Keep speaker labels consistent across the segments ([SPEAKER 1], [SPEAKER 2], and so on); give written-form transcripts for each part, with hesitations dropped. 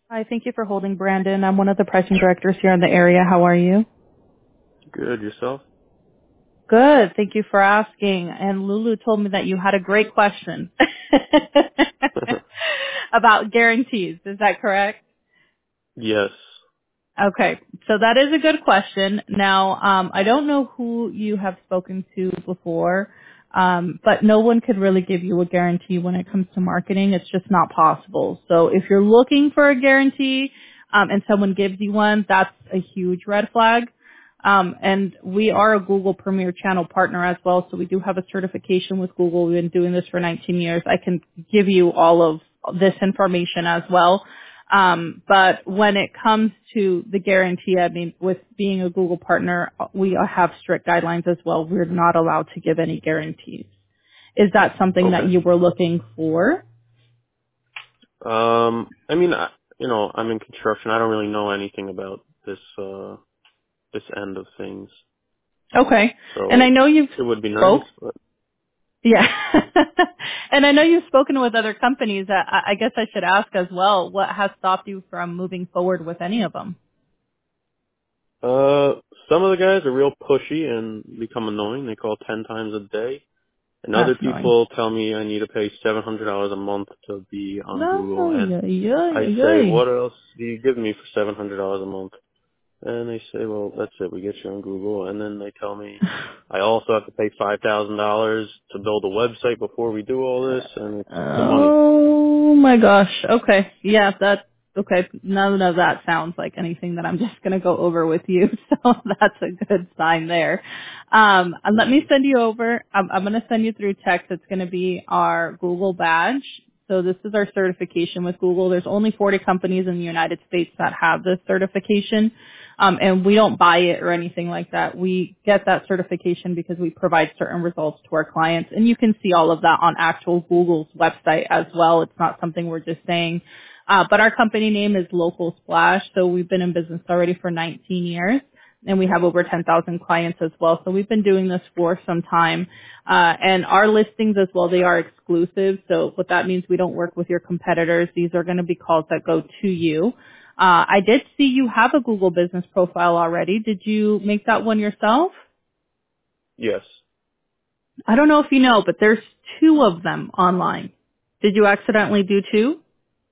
[SPEAKER 1] Hi, thank you for holding, Brandon. I'm one of the pricing directors here in the area. How are you?
[SPEAKER 2] Good, yourself?
[SPEAKER 1] Good. Thank you for asking. And Lulu told me that you had a great question about guarantees. Is that correct?
[SPEAKER 2] Yes.
[SPEAKER 1] Okay, so that is a good question. Now, I don't know who you have spoken to before, but no one could really give you a guarantee when it comes to marketing. It's just not possible. So if you're looking for a guarantee and someone gives you one, that's a huge red flag. And we are a Google Premier Channel partner as well, so we do have a certification with Google. We've been doing this for 19 years. I can give you all of this information as well. But when it comes to the guarantee, I mean, with being a Google partner, we have strict guidelines as well. We're not allowed to give any guarantees. Is that something that
[SPEAKER 2] Okay.
[SPEAKER 1] you were looking for?
[SPEAKER 2] I mean, I'm in construction. I don't really know anything about this end of things.
[SPEAKER 1] Okay. And I
[SPEAKER 2] So
[SPEAKER 1] know you've
[SPEAKER 2] it would be nice,
[SPEAKER 1] spoke.
[SPEAKER 2] but,
[SPEAKER 1] Yeah. And I know you've spoken with other companies. I guess I should ask as well, what has stopped you from moving forward with any of them?
[SPEAKER 2] some of the guys are real pushy and become annoying. They call 10 times a day. And other
[SPEAKER 1] That's annoying.
[SPEAKER 2] people tell me I need to pay $700 a month to be on Google.
[SPEAKER 1] No,
[SPEAKER 2] And
[SPEAKER 1] yeah, yeah,
[SPEAKER 2] I say,
[SPEAKER 1] yeah.
[SPEAKER 2] what else do you give me for $700 a month? And they say, well, that's it. We get you on Google. And then they tell me I also have to pay $5,000 to build a website before we do all this, and it's the money.
[SPEAKER 1] Oh my gosh. Okay. Yeah, that's okay. None of that sounds like anything that I'm just going to go over with you. So that's a good sign there. And let me
[SPEAKER 2] Hmm.
[SPEAKER 1] send you over. I'm going to send you through text. It's going to be our Google badge. So this is our certification with Google. There's only 40 companies in the United States that have this certification. And we don't buy it or anything like that. We get that certification because we provide certain results to our clients. And you can see all of that on actual Google's website as well. It's not something we're just saying. But our company name is Local Splash. So we've been in business already for 19 years. And we have over 10,000 clients as well. So we've been doing this for some time. And our listings as well, they are exclusive. So what that means, we don't work with your competitors. These are going to be calls that go to you. I did see you have a Google business profile already. Did you make that one yourself?
[SPEAKER 2] Yes,
[SPEAKER 1] I don't know if you know, but there's two of them online. Did you accidentally do two?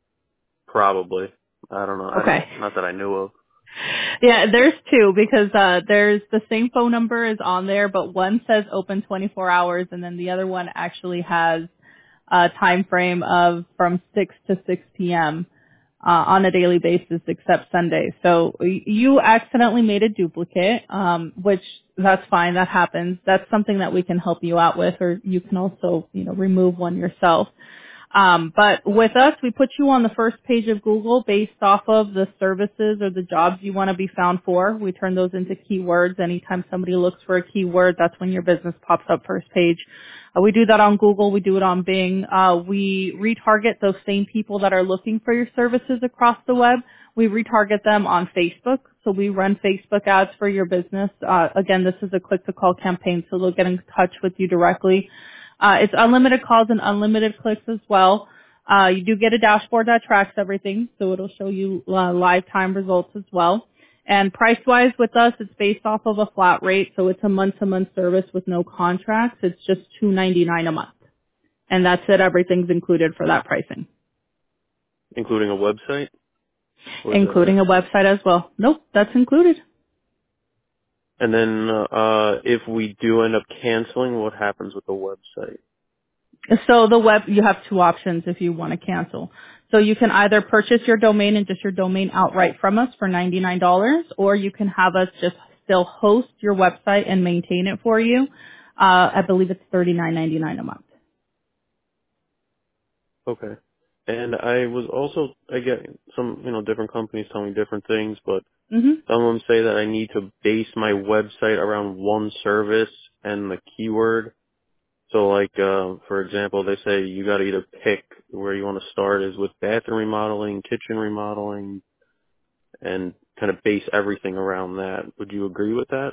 [SPEAKER 2] probably. I don't know.
[SPEAKER 1] Okay.
[SPEAKER 2] Not that I knew of.
[SPEAKER 1] Yeah, there's two because there's the same phone number is on there, but one says open 24 hours and then the other one actually has a time frame of from 6 to 6 p.m. On a daily basis except Sunday. So you accidentally made a duplicate, which that's fine. That happens. That's something that we can help you out with, or you can also, remove one yourself. But with us, we put you on the first page of Google based off of the services or the jobs you want to be found for. We turn those into keywords. Anytime somebody looks for a keyword, that's when your business pops up first page. We do that on Google. We do it on Bing. We retarget those same people that are looking for your services across the web. We retarget them on Facebook. So we run Facebook ads for your business. Again, this is a click-to-call campaign, so they'll get in touch with you directly. It's unlimited calls and unlimited clicks as well. You do get a dashboard that tracks everything, so it'll show you live time results as well. And price-wise with us, it's based off of a flat rate, so it's a month-to-month service with no contracts. It's just $2.99 a month, and that's it. Everything's included for that pricing,
[SPEAKER 2] Including a website? Or is that
[SPEAKER 1] including
[SPEAKER 2] it?
[SPEAKER 1] a website as well. Nope, that's included.
[SPEAKER 2] And then, if we do end up canceling, what happens with the website?
[SPEAKER 1] So you have two options if you want to cancel. So you can either purchase your domain and just your domain outright from us for $99, or you can have us just still host your website and maintain it for you. I believe it's $39.99 a month.
[SPEAKER 2] Okay. And I get some, different companies tell me different things, but
[SPEAKER 1] hmm
[SPEAKER 2] some of them say that I need to base my website around one service and the keyword. So like, for example, they say you gotta either pick where you want to start is with bathroom remodeling, kitchen remodeling, and kind of base everything around that. Would you agree with that?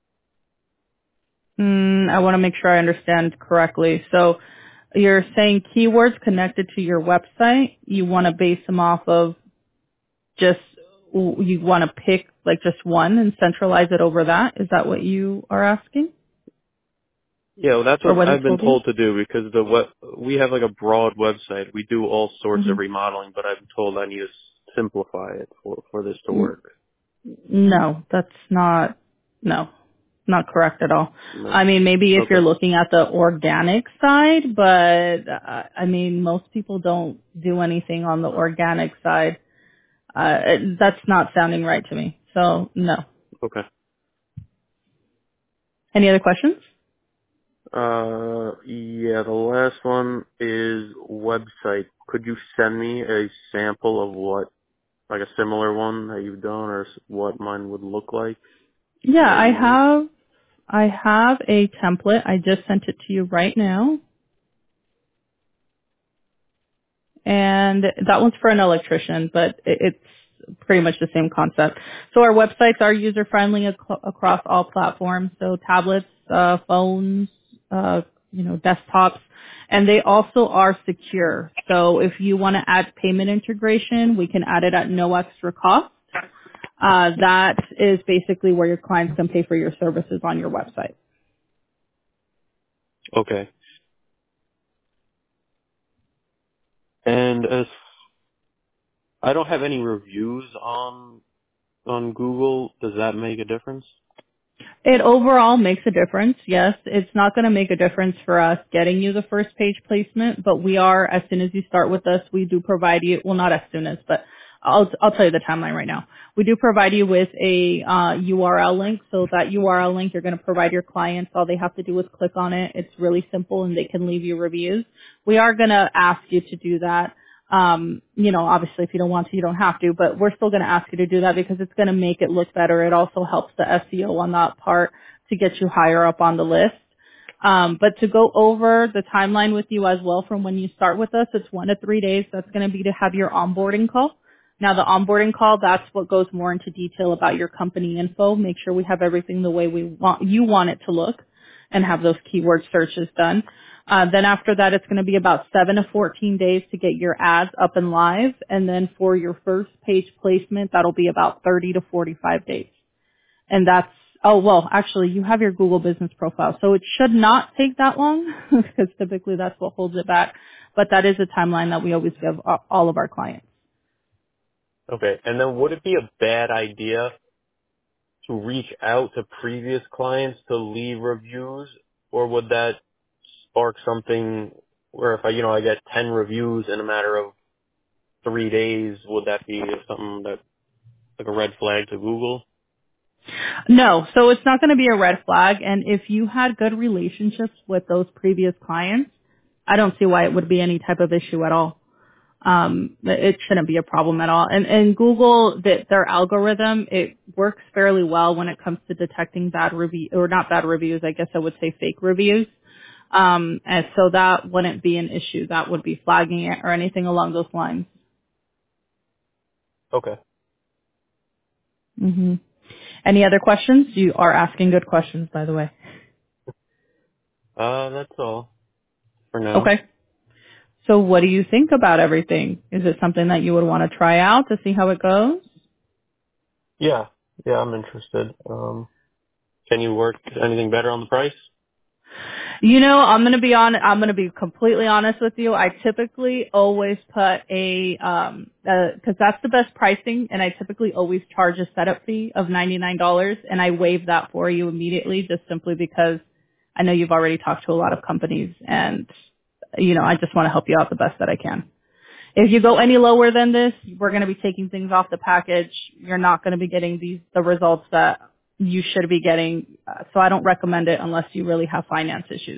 [SPEAKER 1] I want to make sure I understand correctly. So you're saying keywords connected to your website, you want to base them off of just you want to pick like just one and centralize it over that. Is that what you are asking,
[SPEAKER 2] Yeah, well, that's
[SPEAKER 1] or
[SPEAKER 2] what
[SPEAKER 1] what he
[SPEAKER 2] I've been
[SPEAKER 1] told you?
[SPEAKER 2] told to do because we have like a broad website. We do all sorts of
[SPEAKER 1] Hmm.
[SPEAKER 2] remodeling, but I've been told I need to simplify it for this to work.
[SPEAKER 1] No, that's not. No, not correct at all.
[SPEAKER 2] No.
[SPEAKER 1] I mean, maybe if you're
[SPEAKER 2] Okay.
[SPEAKER 1] looking at the organic side, but I mean, most people don't do anything on the organic side. That's not sounding right to me. So no.
[SPEAKER 2] Okay.
[SPEAKER 1] Any other questions?
[SPEAKER 2] Yeah, the last one is website. Could you send me a sample of what, like a similar one that you've done or what mine would look like
[SPEAKER 1] Yeah,
[SPEAKER 2] that
[SPEAKER 1] I
[SPEAKER 2] you need?
[SPEAKER 1] have. I have a template. I just sent it to you right now. And that one's for an electrician, but it's pretty much the same concept. So our websites are user friendly across all platforms, so tablets, phones, uh, desktops, and they also are secure. So if you want to add payment integration, we can add it at no extra cost. That is basically where your clients can pay for your services on your website.
[SPEAKER 2] Okay. And as I don't have any reviews on Google, does that make a difference?
[SPEAKER 1] It overall makes a difference, yes. It's not going to make a difference for us getting you the first page placement, but we are, as soon as you start with us, we do provide you, well not as soon as, but I'll tell you the timeline right now. We do provide you with a URL link, so that URL link you're going to provide your clients. All they have to do is click on it. It's really simple and they can leave you reviews. We are going to ask you to do that. Obviously if you don't want to, you don't have to, but we're still going to ask you to do that because it's going to make it look better. It also helps the SEO on that part to get you higher up on the list. But to go over the timeline with you as well from when you start with us, it's 1 to 3 days. That's going to be to have your onboarding call. Now the onboarding call, that's what goes more into detail about your company info. Make sure we have everything the way you want it to look and have those keyword searches done. Then after that, it's going to be about 7 to 14 days to get your ads up and live. And then for your first page placement, that'll be about 30 to 45 days. And that's, oh, well, actually, you have your Google business profile. So it should not take that long because typically that's what holds it back. But that is a timeline that we always give all of our clients.
[SPEAKER 2] Okay. And then would it be a bad idea to reach out to previous clients to leave reviews, or would that spark something where if I get 10 reviews in a matter of 3 days, would that be something that like a red flag to Google?
[SPEAKER 1] No, so it's not going to be a red flag. And if you had good relationships with those previous clients, I don't see why it would be any type of issue at all. It shouldn't be a problem at all. And Google, their algorithm, it works fairly well when it comes to detecting bad review, or not bad reviews, I guess I would say fake reviews. And so that wouldn't be an issue. That would be flagging it or anything along those lines.
[SPEAKER 2] Okay.
[SPEAKER 1] hmm Any other questions? You are asking good questions, by the way.
[SPEAKER 2] That's all for now.
[SPEAKER 1] Okay. So what do you think about everything? Is it something that you would want to try out to see how it goes?
[SPEAKER 2] Yeah. Yeah, I'm interested. Can you work anything better on the price?
[SPEAKER 1] I'm gonna be completely honest with you. I typically always put cause that's the best pricing, and I typically always charge a setup fee of $99, and I waive that for you immediately just simply because I know you've already talked to a lot of companies, and I just want to help you out the best that I can. If you go any lower than this, we're going to be taking things off the package. You're not going to be getting the results that you should be getting. So I don't recommend it unless you really have finance issues.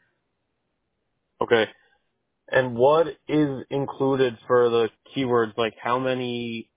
[SPEAKER 2] Okay. And what is included for the keywords? Like how many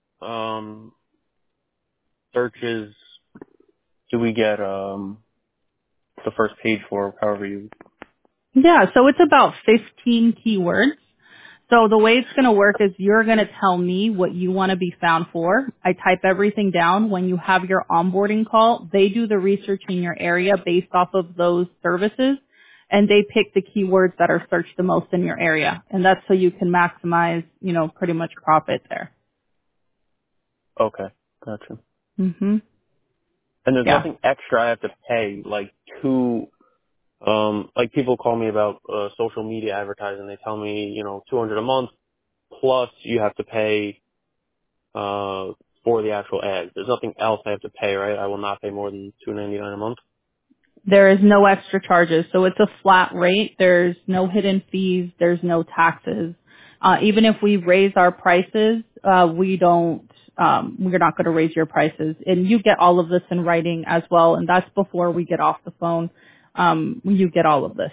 [SPEAKER 2] searches do we get the first page for, however you...
[SPEAKER 1] Yeah, so it's about 15 keywords. So the way it's going to work is you're going to tell me what you want to be found for. I type everything down. When you have your onboarding call, they do the research in your area based off of those services, and they pick the keywords that are searched the most in your area. And that's so you can maximize, pretty much profit there.
[SPEAKER 2] Okay, gotcha.
[SPEAKER 1] Mhm.
[SPEAKER 2] And there's
[SPEAKER 1] Yeah.
[SPEAKER 2] nothing extra I have to pay, like to, like people call me about social media advertising. They tell me, $200 a month plus you have to pay for the actual ads. There's nothing else I have to pay, right? I will not pay more than $2.99 a month.
[SPEAKER 1] There is no extra charges, so it's a flat rate. There's no hidden fees. There's no taxes. Even if we raise our prices, we don't. We're not going to raise your prices, and you get all of this in writing as well. And that's before we get off the phone. You get all of this.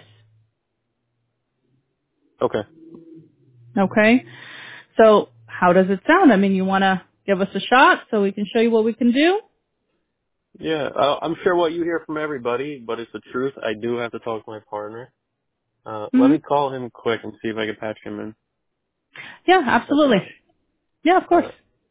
[SPEAKER 2] Okay.
[SPEAKER 1] Okay. So how does it sound? I mean, you want to give us a shot so we can show you what we can do?
[SPEAKER 2] Yeah, I'm sure what you hear from everybody, but it's the truth. I do have to talk to my partner. Let
[SPEAKER 1] Hmm.
[SPEAKER 2] me call him quick and see if I can patch him in.
[SPEAKER 1] Yeah,
[SPEAKER 2] One second.
[SPEAKER 1] absolutely. Yeah, of course.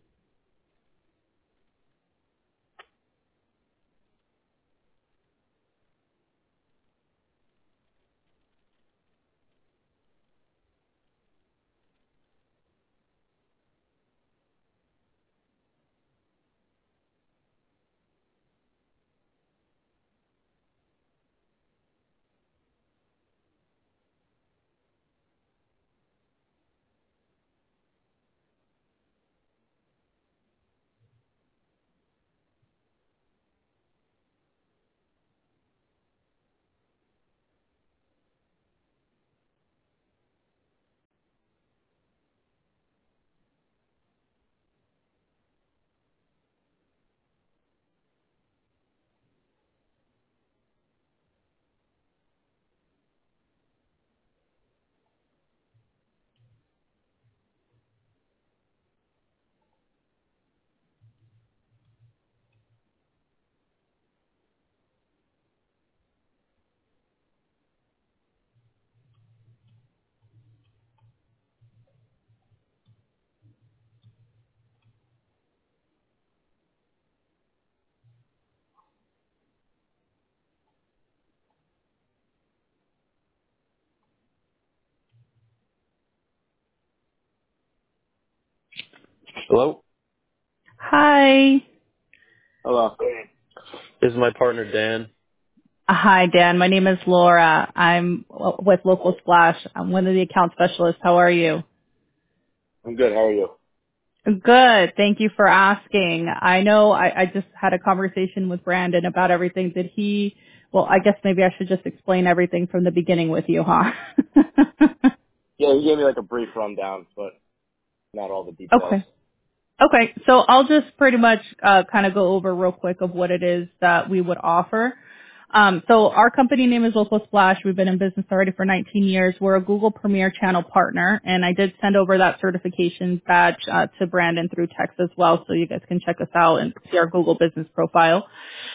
[SPEAKER 2] Hello?
[SPEAKER 1] Hi.
[SPEAKER 2] Hello. This is my partner, Dan.
[SPEAKER 1] Hi, Dan. My name is Laura. I'm with Local Splash. I'm one of the account specialists. How are you?
[SPEAKER 2] I'm good. How are you?
[SPEAKER 1] Good. Thank you for asking. I know I just had a conversation with Brandon about everything. Did he, well, I guess maybe I should just explain everything from the beginning with you, huh?
[SPEAKER 2] Yeah, he gave me like a brief rundown, but not all the details.
[SPEAKER 1] Okay. Okay, so I'll just pretty much kind of go over real quick of what it is that we would offer. So our company name is Local Splash. We've been in business already for 19 years. We're a Google Premier Channel partner, and I did send over that certification badge to Brandon through text as well, so you guys can check us out and see our Google business profile.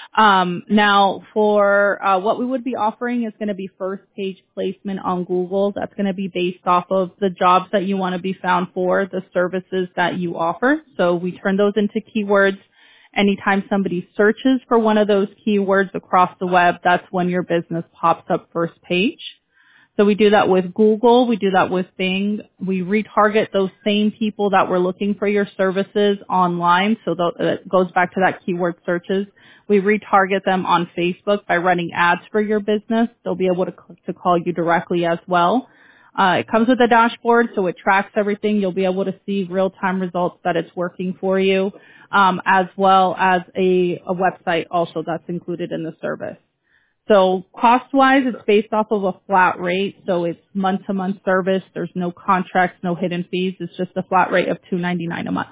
[SPEAKER 1] Now, for what we would be offering is going to be first page placement on Google. That's going to be based off of the jobs that you want to be found for, the services that you offer. So we turn those into keywords. Anytime somebody searches for one of those keywords across the web, that's when your business pops up first page. So we do that with Google. We do that with Bing. We retarget those same people that were looking for your services online. So that goes back to that keyword searches. We retarget them on Facebook by running ads for your business. They'll be able to call you directly as well. It comes with a dashboard, so it tracks everything. You'll be able to see real-time results that it's working for you, as well as a website also that's included in the service. So cost-wise, it's based off of a flat rate. So it's month-to-month service. There's no contracts, no hidden fees. It's just a flat rate of $2.99 a month.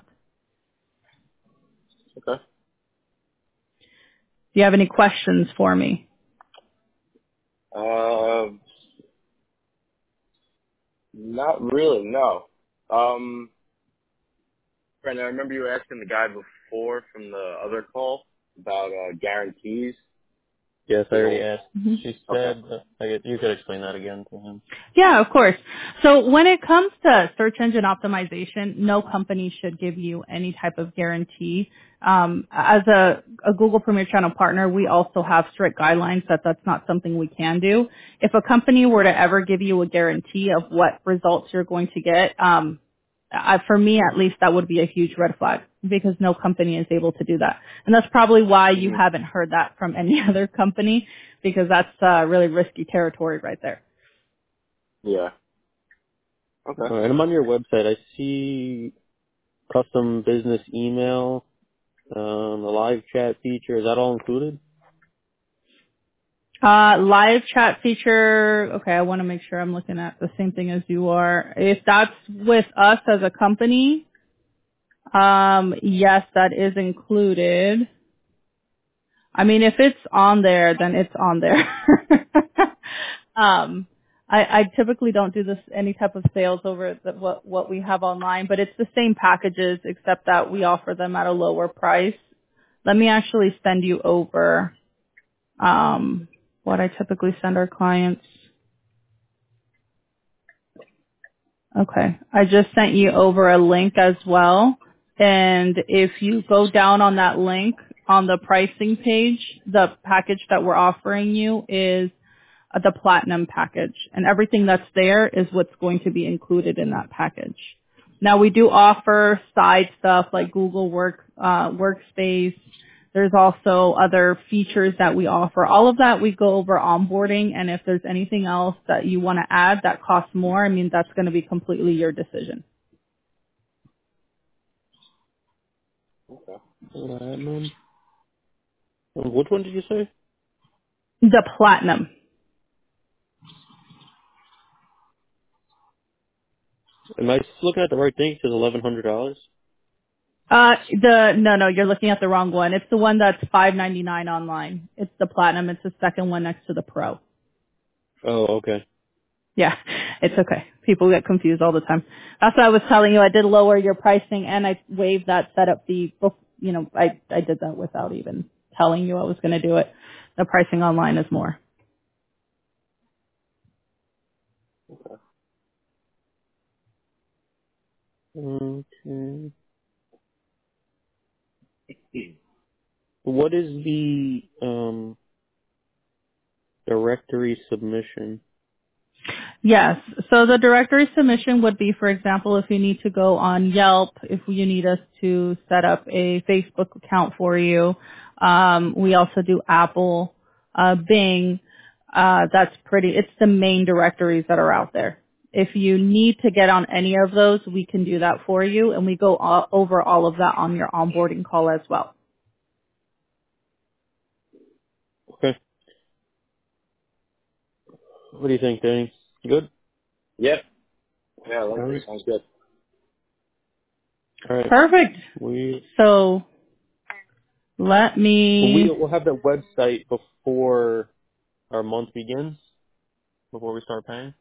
[SPEAKER 2] Okay.
[SPEAKER 1] Do you have any questions for me?
[SPEAKER 2] Not really, no. Brandon, I remember you were asking the guy before from the other call about guarantees. Yes, I already asked.
[SPEAKER 1] Mhm.
[SPEAKER 2] She said, you could explain that again to him.
[SPEAKER 1] Yeah, of course. So when it comes to search engine optimization, no company should give you any type of guarantee. As a Google Premier Channel partner, we also have strict guidelines that that's not something we can do. If a company were to ever give you a guarantee of what results you're going to get, for me at least, that would be a huge red flag because no company is able to do that. And that's probably why you
[SPEAKER 2] Mhm.
[SPEAKER 1] haven't heard that from any other company because that's really risky territory right there.
[SPEAKER 2] Yeah. Okay. All right, I'm on your website. I see custom business email, the live chat feature. Is that all included?
[SPEAKER 1] Live chat feature. Okay, I want to make sure I'm looking at the same thing as you are. If that's with us as a company, yes, that is included. I mean, if it's on there, then it's on there. um, I typically don't do this any type of sales over what we have online, but it's the same packages except that we offer them at a lower price. Let me actually send you over what I typically send our clients. Okay. I just sent you over a link as well. And if you go down on that link on the pricing page, the package that we're offering you is the platinum package. And everything that's there is what's going to be included in that package. Now we do offer side stuff like Google Workspace. There's also other features that we offer. All of that we go over onboarding, and if there's anything else that you want to add that costs more, I mean, that's going to be completely your decision.
[SPEAKER 2] Okay. Platinum. Which one did you say?
[SPEAKER 1] The platinum.
[SPEAKER 2] Am I just looking at the right thing? It says $1,100.
[SPEAKER 1] No, you're looking at the wrong one. It's the one that's $5.99 online. It's the platinum. It's the second one next to the pro.
[SPEAKER 2] Oh, okay.
[SPEAKER 1] Yeah, it's okay. People get confused all the time. That's what I was telling you. I did lower your pricing and I waived that setup fee. I did that without even telling you I was going to do it. The pricing online is more.
[SPEAKER 2] Okay. What is the directory submission?
[SPEAKER 1] Yes. So the directory submission would be, for example, if you need to go on Yelp, if you need us to set up a Facebook account for you. We also do Apple, Bing. It's the main directories that are out there. If you need to get on any of those, we can do that for you, and we go over all of that on your onboarding call as well.
[SPEAKER 2] Okay. What do you think, Danny? Good? Yep. Yeah, I like it. Sounds good. All right.
[SPEAKER 1] Perfect.
[SPEAKER 2] We
[SPEAKER 1] So let me.
[SPEAKER 2] we'll have the website before our month begins, before we start paying.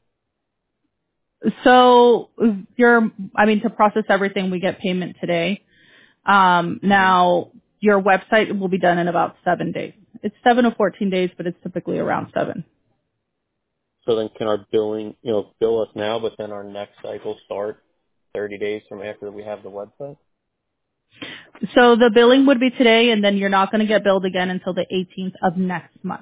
[SPEAKER 1] So to process everything, we get payment today. Now your website will be done in about 7 days. It's 7 to 14 days, but it's typically around 7.
[SPEAKER 2] So then can our billing, bill us now, but then our next cycle start 30 days from after we have the website?
[SPEAKER 1] So the billing would be today, and then you're not going to get billed again until the 18th of next month.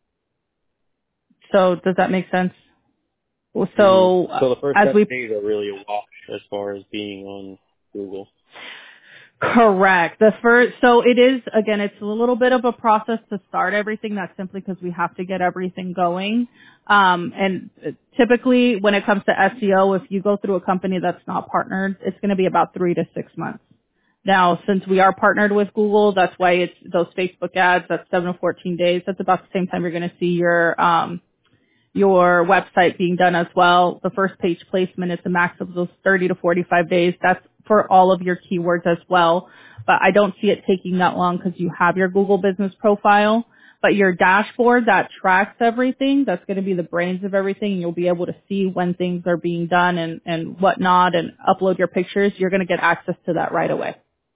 [SPEAKER 1] So does that make sense? So
[SPEAKER 2] So the first
[SPEAKER 1] as
[SPEAKER 2] 7
[SPEAKER 1] we
[SPEAKER 2] days are really a wash as far as being on Google.
[SPEAKER 1] Correct. So it is, again, it's a little bit of a process to start everything. That's simply because we have to get everything going. And typically when it comes to SEO, if you go through a company that's not partnered, it's going to be about 3 to 6 months. Now, since we are partnered with Google, that's why it's those Facebook ads, that's 7 to 14 days. That's about the same time you're going to see your website being done as well. The first page placement is the max of those 30 to 45 days. That's for all of your keywords as well. But I don't see it taking that long because you have your Google business profile. But your dashboard that tracks everything, that's going to be the brains of everything. And you'll be able to see when things are being done and whatnot and upload your pictures. You're going to get access to that right away.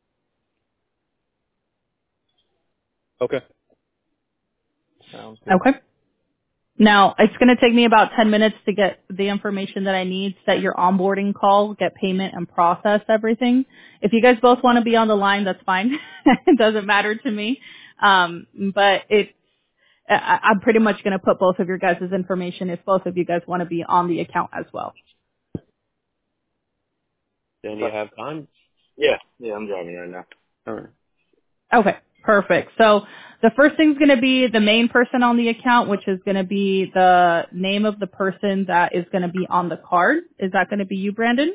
[SPEAKER 2] Okay. Sounds good.
[SPEAKER 1] Okay. Now, it's going to take me about 10 minutes to get the information that I need, set your onboarding call, get payment, and process everything. If you guys both want to be on the line, that's fine. It doesn't matter to me. But I'm pretty much going to put both of your guys' information if both of you guys want to be on the account as well.
[SPEAKER 2] Then you
[SPEAKER 3] Okay.
[SPEAKER 2] have time?
[SPEAKER 3] Yeah, I'm driving right now.
[SPEAKER 2] All right.
[SPEAKER 1] Okay, perfect. So the first thing's going to be the main person on the account, which is going to be the name of the person that is going to be on the card. Is that going to be you, Brandon?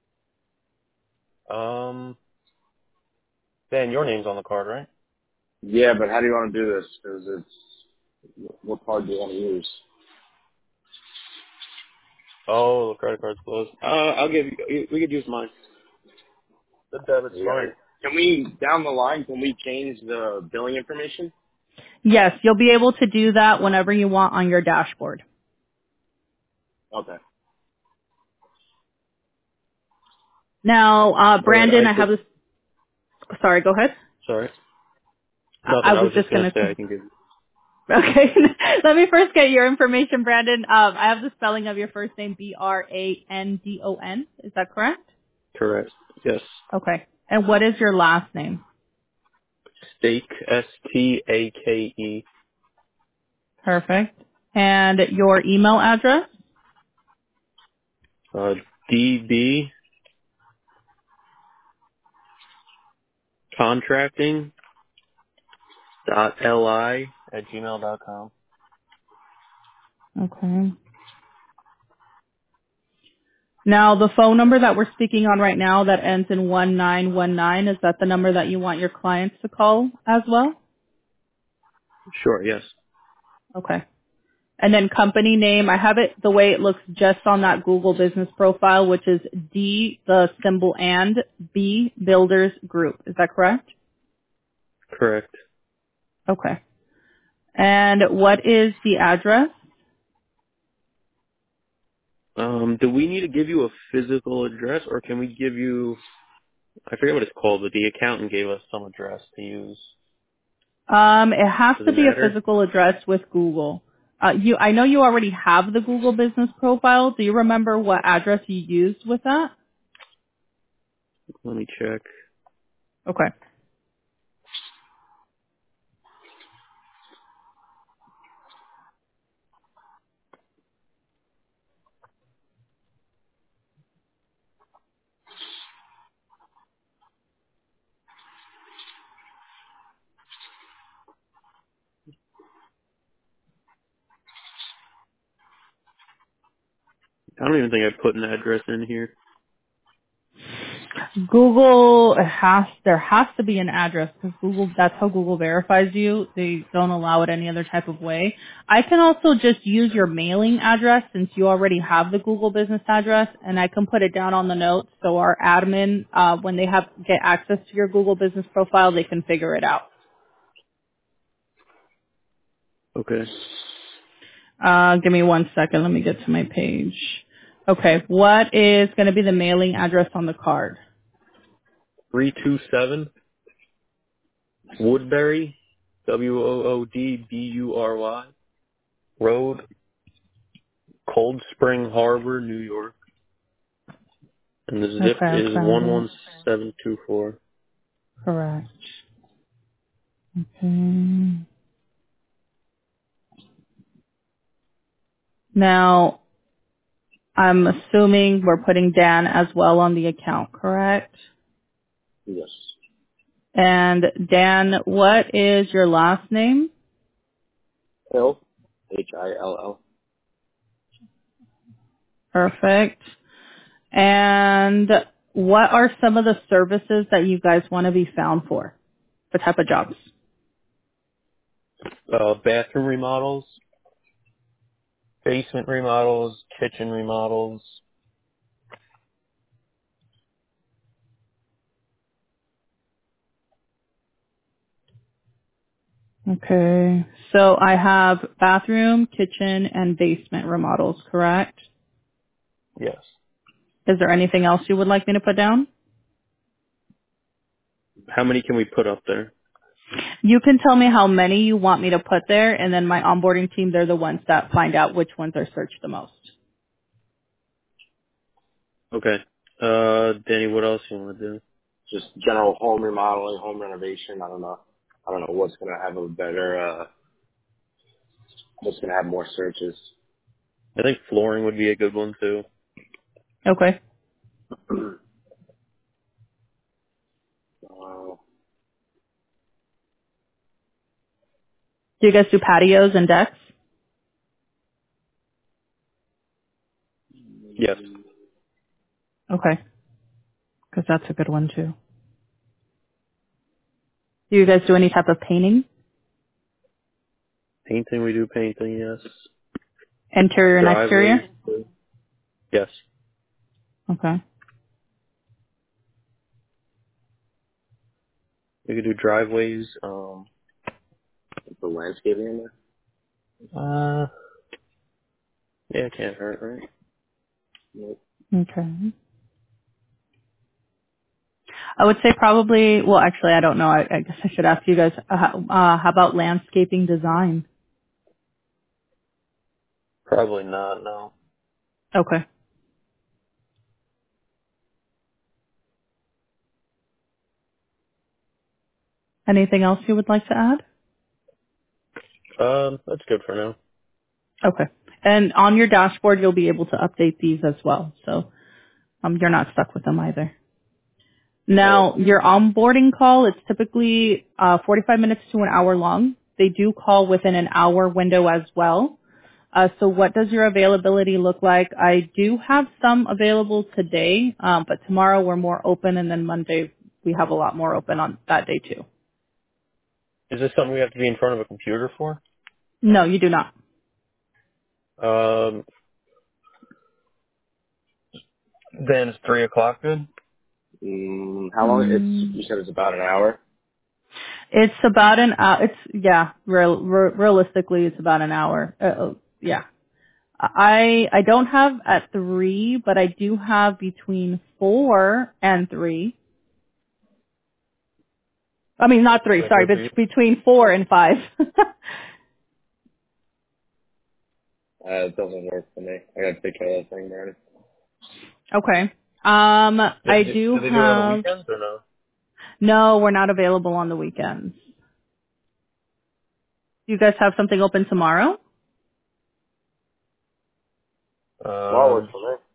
[SPEAKER 2] Dan, your name's on the card, right?
[SPEAKER 3] Yeah, but how do you want to do this? Because what card do you want to use?
[SPEAKER 2] Oh, the credit card's closed. I'll give you. We could use mine. The debit's
[SPEAKER 3] Yeah.
[SPEAKER 2] fine.
[SPEAKER 3] Can we, down the line, can we change the billing information?
[SPEAKER 1] Yes, you'll be able to do that whenever you want on your dashboard.
[SPEAKER 3] Okay.
[SPEAKER 1] Now,
[SPEAKER 2] Or
[SPEAKER 1] Brandon,
[SPEAKER 2] I
[SPEAKER 1] I have
[SPEAKER 2] could.
[SPEAKER 1] this. Sorry, go ahead.
[SPEAKER 2] Sorry.
[SPEAKER 1] I
[SPEAKER 2] Nothing. I
[SPEAKER 1] was
[SPEAKER 2] was just
[SPEAKER 1] just
[SPEAKER 2] gonna
[SPEAKER 1] gonna.
[SPEAKER 2] say I can give you.
[SPEAKER 1] Okay, let me first get your information, Brandon. I have the spelling of your first name, Brandon. Is that correct?
[SPEAKER 2] Correct. Yes.
[SPEAKER 1] Okay. And what is your last name?
[SPEAKER 2] Stake. Stake.
[SPEAKER 1] Perfect. And your email address?
[SPEAKER 2] DB contracting .li@gmail.com.
[SPEAKER 1] Okay. Now, the phone number that we're speaking on right now that ends in 1919, is that the number that you want your clients to call as well?
[SPEAKER 2] Sure. Yes.
[SPEAKER 1] Okay. And then company name, I have it the way it looks just on that Google business profile, which is D, the symbol and, B, Builders Group. Is that correct?
[SPEAKER 2] Correct.
[SPEAKER 1] Okay. And what is the address?
[SPEAKER 2] Do we need to give you a physical address, or can we give you? I forget what it's called, but the accountant gave us some address to use.
[SPEAKER 1] It has
[SPEAKER 2] Does
[SPEAKER 1] to
[SPEAKER 2] it
[SPEAKER 1] be a
[SPEAKER 2] matter?
[SPEAKER 1] physical address with Google. I know you already have the Google business profile. Do you remember what address you used with that?
[SPEAKER 2] Let me check.
[SPEAKER 1] Okay.
[SPEAKER 2] I don't even think I put an address in here.
[SPEAKER 1] Google there has to be an address because Google, that's how Google verifies you. They don't allow it any other type of way. I can also just use your mailing address since you already have the Google business address, and I can put it down on the notes so our admin, when they get access to your Google business profile, they can figure it out.
[SPEAKER 2] Okay.
[SPEAKER 1] Give me one second. Let me get to my page. Okay. What is going to be the mailing address on the card?
[SPEAKER 2] 327 Woodbury, Woodbury Road, Cold Spring Harbor, New York, and the zip
[SPEAKER 1] Okay, I
[SPEAKER 2] is
[SPEAKER 1] found it.
[SPEAKER 2] 11724.
[SPEAKER 1] Correct. Okay. Now, I'm assuming we're putting Dan as well on the account, correct?
[SPEAKER 3] Yes.
[SPEAKER 1] And Dan, what is your last name?
[SPEAKER 3] Hill. Hill.
[SPEAKER 1] Perfect. And what are some of the services that you guys want to be found for? What type of jobs?
[SPEAKER 2] Bathroom remodels, basement remodels, kitchen remodels.
[SPEAKER 1] Okay. So I have bathroom, kitchen, and basement remodels, correct?
[SPEAKER 2] Yes.
[SPEAKER 1] Is there anything else you would like me to put down?
[SPEAKER 2] How many can we put up there?
[SPEAKER 1] You can tell me how many you want me to put there, and then my onboarding team, they're the ones that find out which ones are searched the most.
[SPEAKER 2] Okay. Danny, what else you want to do?
[SPEAKER 3] Just general home remodeling, home renovation. I don't know. I don't know what's gonna have a better. What's gonna have more searches.
[SPEAKER 2] I think flooring would be a good one too.
[SPEAKER 1] Okay. Do you guys do patios and decks?
[SPEAKER 2] Yes.
[SPEAKER 1] Okay, because that's a good one too. Do you guys do any type of painting?
[SPEAKER 2] Painting, we do painting, yes.
[SPEAKER 1] Interior and exterior?
[SPEAKER 2] Driveways, yes.
[SPEAKER 1] Okay.
[SPEAKER 2] We could do driveways,
[SPEAKER 3] The landscaping in
[SPEAKER 2] uh, yeah, it can't hurt, right?
[SPEAKER 3] there?
[SPEAKER 1] Okay. I would say probably, well, actually, I don't know. I guess I should ask you guys, how about landscaping design?
[SPEAKER 2] Probably not, no.
[SPEAKER 1] Okay. Anything else you would like to add?
[SPEAKER 2] That's good for now.
[SPEAKER 1] Okay. And on your dashboard, you'll be able to update these as well. So you're not stuck with them either.
[SPEAKER 3] Alright.
[SPEAKER 1] Now, your onboarding call, it's typically 45 minutes to an hour long. They do call within an hour window as well. So what does your availability look like? I do have some available today, but tomorrow we're more open, and then Monday we have a lot more open on that day too.
[SPEAKER 2] Is this something we have to be in front of a computer for?
[SPEAKER 1] No, you do not.
[SPEAKER 2] Um, then it's 3 o'clock good?
[SPEAKER 3] How long? You said it's about an hour.
[SPEAKER 1] It's about an hour. Realistically, it's about an hour. Yeah. I don't have at 3, but I do have between 4 and 3. I mean, not 3,
[SPEAKER 2] Does that
[SPEAKER 1] sorry,
[SPEAKER 2] good
[SPEAKER 1] but
[SPEAKER 2] for you?
[SPEAKER 1] between 4 and 5.
[SPEAKER 3] It doesn't work for me. I gotta take care of that thing, Brandon.
[SPEAKER 1] Okay.
[SPEAKER 2] Do
[SPEAKER 1] I
[SPEAKER 2] they
[SPEAKER 1] do
[SPEAKER 2] do it on the
[SPEAKER 1] have,
[SPEAKER 2] weekends or no?
[SPEAKER 1] no, we're not available on the weekends. You guys have something open tomorrow?
[SPEAKER 3] Tomorrow works
[SPEAKER 2] Um,
[SPEAKER 3] for me.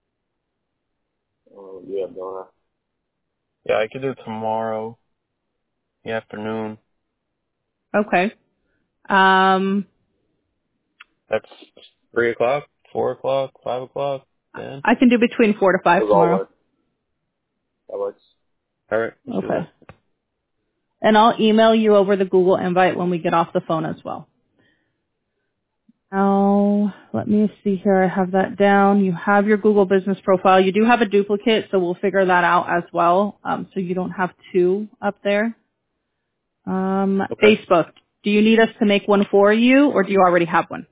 [SPEAKER 3] Yeah, don't
[SPEAKER 2] yeah, I could do tomorrow, the afternoon.
[SPEAKER 1] Okay. Um,
[SPEAKER 2] That's 3 o'clock, 4 o'clock, 5 o'clock, 10.
[SPEAKER 1] I can do between 4 to 5
[SPEAKER 3] Those all
[SPEAKER 1] tomorrow.
[SPEAKER 3] work. That works.
[SPEAKER 2] Alright, let's do
[SPEAKER 1] Okay.
[SPEAKER 2] that.
[SPEAKER 1] And I'll email you over the Google invite when we get off the phone as well. Now, let me see here. I have that down. You have your Google business profile. You do have a duplicate, so we'll figure that out as well. So you don't have 2 up there.
[SPEAKER 2] Okay.
[SPEAKER 1] Facebook. Do you need us to make one for you, or do you already have one?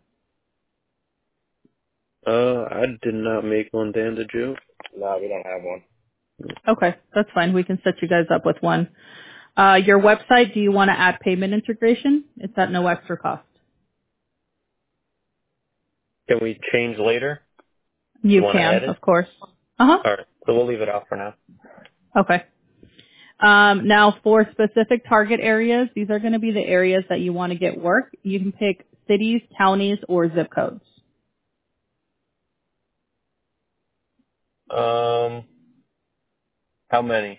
[SPEAKER 2] I did not make one, Dan, did you?
[SPEAKER 3] No, we don't have one.
[SPEAKER 1] Okay, that's fine. We can set you guys up with one. Your website, do you want to add payment integration? It's at no extra cost.
[SPEAKER 2] Can we change later? You
[SPEAKER 1] You
[SPEAKER 2] want to
[SPEAKER 1] can,
[SPEAKER 2] add it?
[SPEAKER 1] of course. Uh-huh.
[SPEAKER 2] Alright, so we'll leave it out for now.
[SPEAKER 1] Okay. Now, for specific target areas, these are going to be the areas that you want to get work. You can pick cities, counties, or zip codes.
[SPEAKER 2] How many?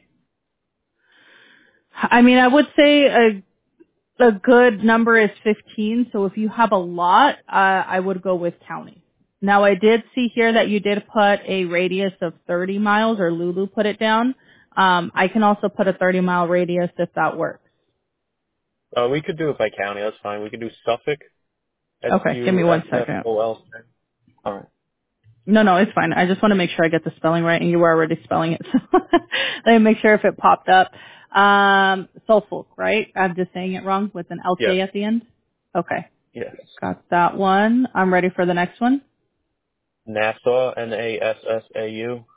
[SPEAKER 1] I mean, I would say a good number is 15. So if you have a lot, I would go with county. Now, I did see here that you did put a radius of 30 miles, or Lulu put it down. I can also put a 30-mile radius if that works.
[SPEAKER 2] We could do it by county, that's fine. We could do Suffolk.
[SPEAKER 1] Okay, give me one second.
[SPEAKER 2] SUFFOL. Alright.
[SPEAKER 1] No, it's fine. I just want to make sure I get the spelling right, and you were already spelling it. So let me make sure if it popped up. Suffolk, right? I'm just saying it wrong with an
[SPEAKER 2] Yes.
[SPEAKER 1] LK at the end. Okay,
[SPEAKER 2] Yes.
[SPEAKER 1] got that one. I'm ready for the next one.
[SPEAKER 2] Nassau, Nassau.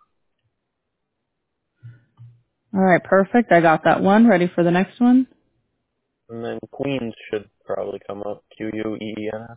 [SPEAKER 1] All right, perfect. I got that one. Ready for the next one.
[SPEAKER 2] And then Queens should probably come up. Queens.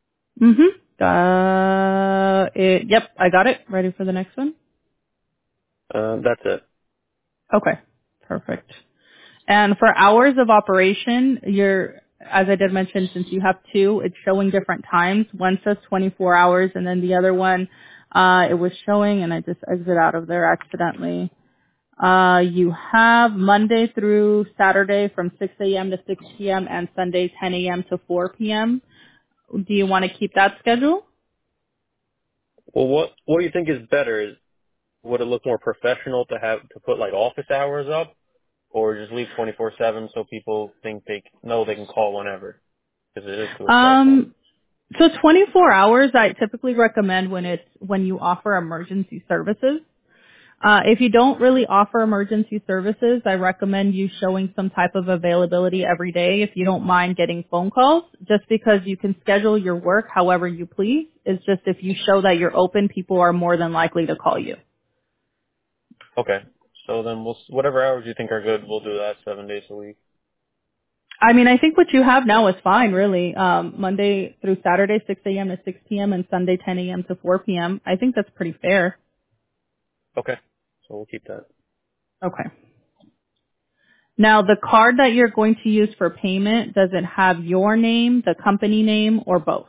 [SPEAKER 1] Yep, I got it. Ready for the next one.
[SPEAKER 2] That's it.
[SPEAKER 1] Okay, perfect. And for hours of operation, as I did mention, since you have 2, it's showing different times. One says 24 hours, and then the other one, it was showing, and I just exited out of there accidentally. You have Monday through Saturday from 6 a.m. to 6 p.m. and Sunday 10 a.m. to 4 p.m. Do you want to keep that schedule?
[SPEAKER 2] Well, what do you think is better? Would it look more professional to put like office hours up, or just leave 24/7 so people think they can call whenever? Because it is to a cell phone.
[SPEAKER 1] So 24 hours I typically recommend when you offer emergency services. If you don't really offer emergency services, I recommend you showing some type of availability every day if you don't mind getting phone calls, just because you can schedule your work however you please. It's just if you show that you're open, people are more than likely to call you.
[SPEAKER 2] Okay. So then whatever hours you think are good, we'll do that 7 days a week.
[SPEAKER 1] I mean, I think what you have now is fine, really. Monday through Saturday, 6 a.m. to 6 p.m. and Sunday, 10 a.m. to 4 p.m. I think that's pretty fair.
[SPEAKER 2] Okay. So we'll keep that.
[SPEAKER 1] Okay. Now, the card that you're going to use for payment, does it have your name, the company name, or both?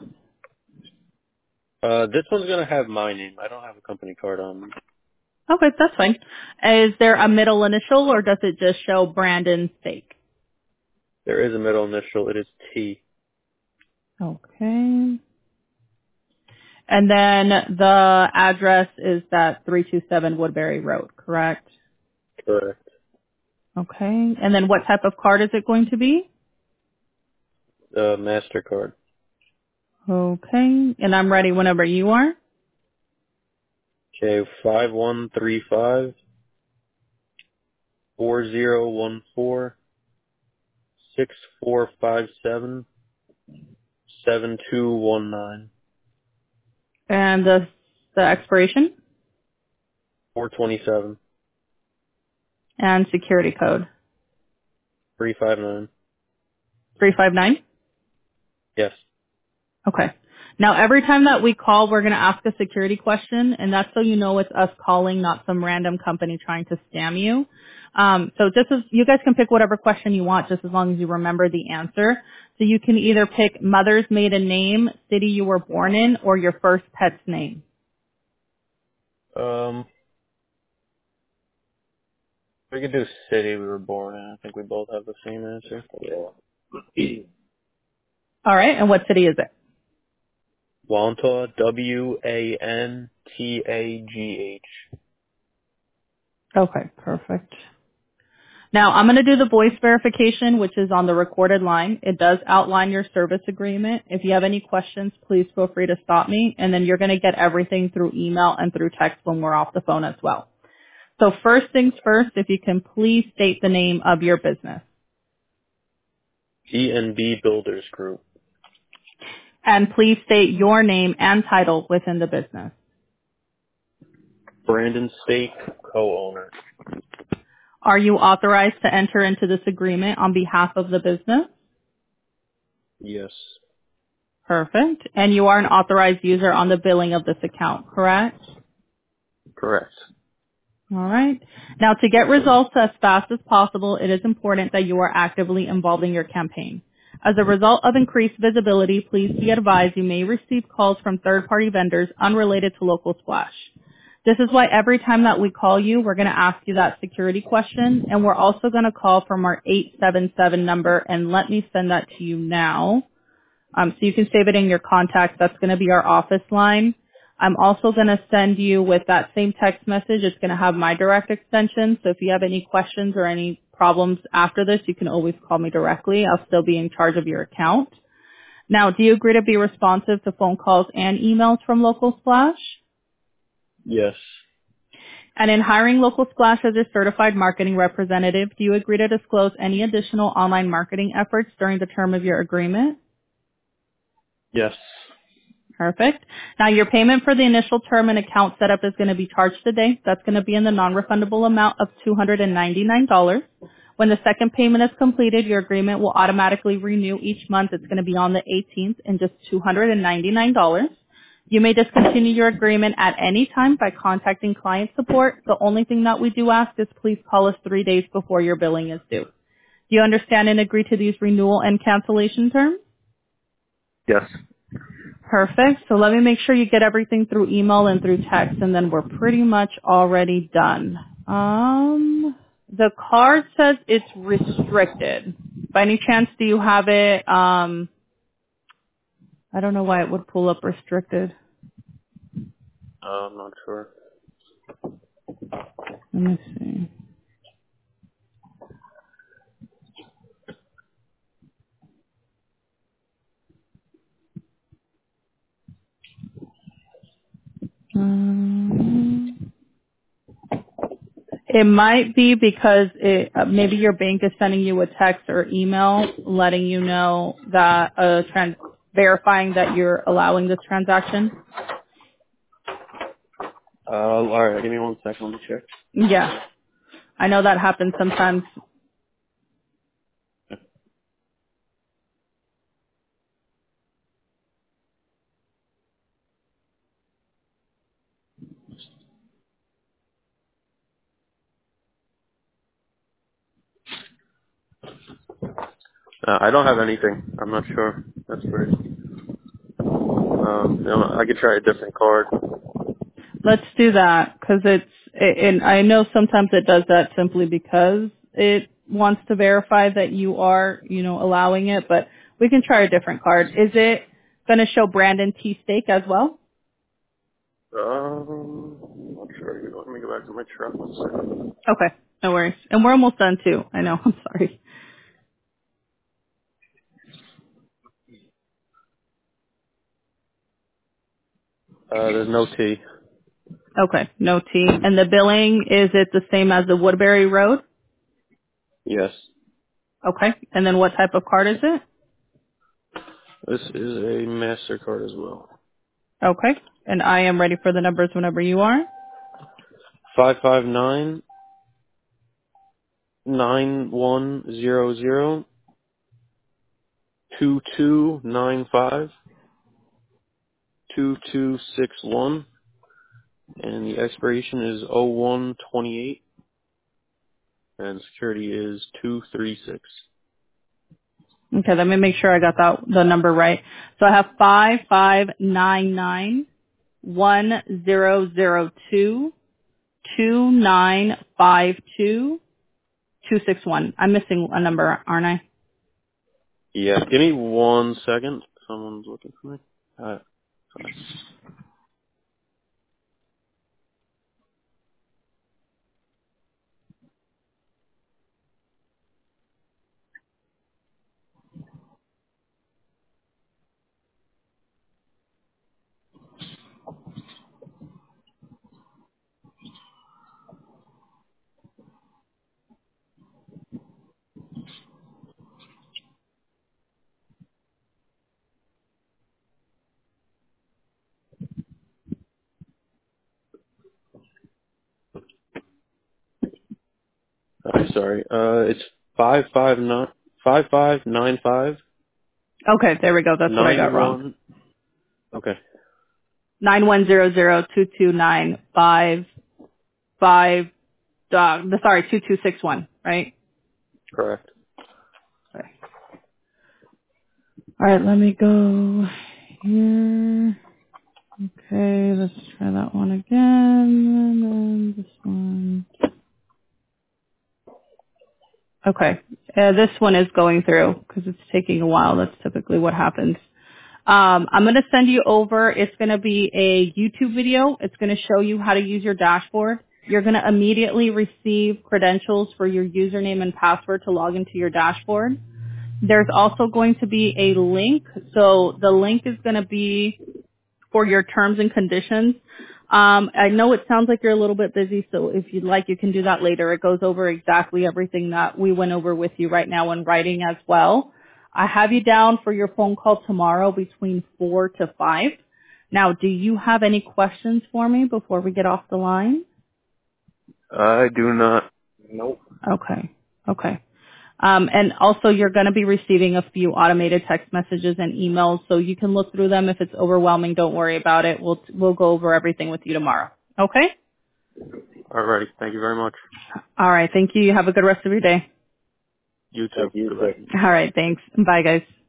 [SPEAKER 2] This one's gonna have my name. I don't have a company card on me.
[SPEAKER 1] Okay, that's fine. Is there a middle initial, or does it just show Brandon Steak?
[SPEAKER 2] There is a middle initial. It is T.
[SPEAKER 1] Okay. And then the address is that 327 Woodbury Road, correct?
[SPEAKER 2] Correct.
[SPEAKER 1] Okay. And then what type of card is it going to be?
[SPEAKER 2] MasterCard.
[SPEAKER 1] Okay. And I'm ready whenever you are.
[SPEAKER 2] Okay. 5135-4014-6457-7219.
[SPEAKER 1] And the expiration
[SPEAKER 2] 427.
[SPEAKER 1] and security code
[SPEAKER 2] 359.
[SPEAKER 1] 359.
[SPEAKER 2] Yes.
[SPEAKER 1] Okay. Now, every time that we call, we're going to ask a security question, and that's so you know it's us calling, not some random company trying to scam you. So just as you guys can pick whatever question you want, just as long as you remember the answer. So you can either pick mother's maiden name, city you were born in, or your first pet's name.
[SPEAKER 2] We could do city we were born in. I think we both have the same answer. Yeah.
[SPEAKER 1] All right. And what city is it?
[SPEAKER 2] Wantagh, Wantagh.
[SPEAKER 1] Okay. Perfect. Now, I'm going to do the voice verification, which is on the recorded line. It does outline your service agreement. If you have any questions, please feel free to stop me, and then you're going to get everything through email and through text when we're off the phone as well. So first things first, if you can please state the name of your business.
[SPEAKER 2] G&B Builders Group.
[SPEAKER 1] And please state your name and title within the business.
[SPEAKER 2] Brandon Steak, co-owner.
[SPEAKER 1] Are you authorized to enter into this agreement on behalf of the business?
[SPEAKER 2] Yes.
[SPEAKER 1] Perfect. And you are an authorized user on the billing of this account, correct?
[SPEAKER 2] Correct.
[SPEAKER 1] All right. Now, to get results as fast as possible, it is important that you are actively involved in your campaign. As a result of increased visibility, please be advised you may receive calls from third-party vendors unrelated to Local Splash. This is why every time that we call you, we're going to ask you that security question, and we're also going to call from our 877 number, and let me send that to you now. So you can save it in your contacts. That's going to be our office line. I'm also going to send you with that same text message. It's going to have my direct extension. So if you have any questions or any problems after this, you can always call me directly. I'll still be in charge of your account. Now, do you agree to be responsive to phone calls and emails from Local Splash?
[SPEAKER 2] Yes.
[SPEAKER 1] And in hiring Local Splash as your certified marketing representative, do you agree to disclose any additional online marketing efforts during the term of your agreement?
[SPEAKER 2] Yes.
[SPEAKER 1] Perfect. Now your payment for the initial term and account setup is going to be charged today. That's going to be in the non-refundable amount of $299. When the second payment is completed, your agreement will automatically renew each month. It's going to be on the 18th and just $299. You may discontinue your agreement at any time by contacting client support. The only thing that we do ask is please call us 3 days before your billing is due. Do you understand and agree to these renewal and cancellation terms?
[SPEAKER 2] Yes.
[SPEAKER 1] Perfect. So let me make sure you get everything through email and through text, and then we're pretty much already done. The card says it's restricted. By any chance, do you have it? I don't know why it would pull up restricted.
[SPEAKER 2] I'm not sure.
[SPEAKER 1] Let me see. It might be because maybe your bank is sending you a text or email letting you know that verifying that you're allowing this transaction.
[SPEAKER 2] Alright, give me 1 second, let me check.
[SPEAKER 1] Yeah, I know that happens sometimes.
[SPEAKER 2] I don't have anything. I'm not sure. That's weird. I could try a different card.
[SPEAKER 1] Let's do that because and I know sometimes it does that simply because it wants to verify that you are, allowing it, but we can try a different card. Is it going to show Brandon T. Steak as well?
[SPEAKER 2] I'm not sure. Let me go back to my truck 1 second.
[SPEAKER 1] Okay, no worries. And we're almost done too. I know, I'm sorry.
[SPEAKER 2] There's no T.
[SPEAKER 1] Okay, no T. And the billing, is it the same as the Woodbury Road?
[SPEAKER 2] Yes.
[SPEAKER 1] Okay, and then what type of card is it?
[SPEAKER 2] This is a MasterCard as well.
[SPEAKER 1] Okay, and I am ready for the numbers whenever you are.
[SPEAKER 2] 559-910-2295-2261, and the expiration is 0128, and security is 236.
[SPEAKER 1] Okay, let me make sure I got the number right. So I have 5599-1002-2952-261. I'm missing a number, aren't I?
[SPEAKER 2] Yeah, give me 1 second. Someone's looking for me. Sorry. I'm sorry. It's 5595
[SPEAKER 1] Okay, there we go. That's what I got wrong.
[SPEAKER 2] 91. Okay,
[SPEAKER 1] 910022955 2261, right?
[SPEAKER 2] correct.
[SPEAKER 1] Okay. All right, let me go here. Okay, let's try that one again. And then this one. Okay, this one is going through because it's taking a while. That's typically what happens. I'm going to send you over. It's going to be a YouTube video. It's going to show you how to use your dashboard. You're going to immediately receive credentials for your username and password to log into your dashboard. There's also going to be a link. So the link is going to be for your terms and conditions. I know it sounds like you're a little bit busy, so if you'd like, you can do that later. It goes over exactly everything that we went over with you right now in writing as well. I have you down for your phone call tomorrow between 4 to 5. Now, do you have any questions for me before we get off the line?
[SPEAKER 2] I do not.
[SPEAKER 3] Nope.
[SPEAKER 1] Okay. Okay. And also you're going to be receiving a few automated text messages and emails, so you can look through them. If it's overwhelming, don't worry about it. We'll go over everything with you tomorrow. Okay?
[SPEAKER 2] Alrighty. Thank you very much.
[SPEAKER 1] All right. Thank you. You have a good rest of your day.
[SPEAKER 2] You too.
[SPEAKER 3] Thank you.
[SPEAKER 2] Goodbye.
[SPEAKER 1] All right. Thanks. Bye, guys.